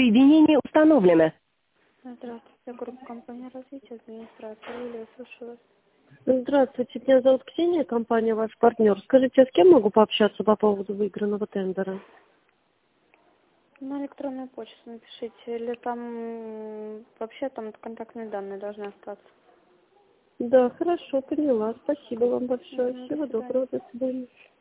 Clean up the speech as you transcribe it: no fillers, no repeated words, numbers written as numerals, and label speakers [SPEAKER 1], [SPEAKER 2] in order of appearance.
[SPEAKER 1] Соединение установлено.
[SPEAKER 2] Здравствуйте, группа компании развития, администрация. Юлия, слушаю вас.
[SPEAKER 3] Здравствуйте, меня зовут Ксения, компания «Ваш партнер». Скажите, а с кем могу пообщаться по поводу выигранного тендера?
[SPEAKER 2] На электронную почту напишите, или там вообще там контактные данные должны остаться.
[SPEAKER 3] Да, хорошо, поняла. Спасибо вам большое.
[SPEAKER 2] До
[SPEAKER 3] Всего
[SPEAKER 2] свидания.
[SPEAKER 3] доброго, до свидания.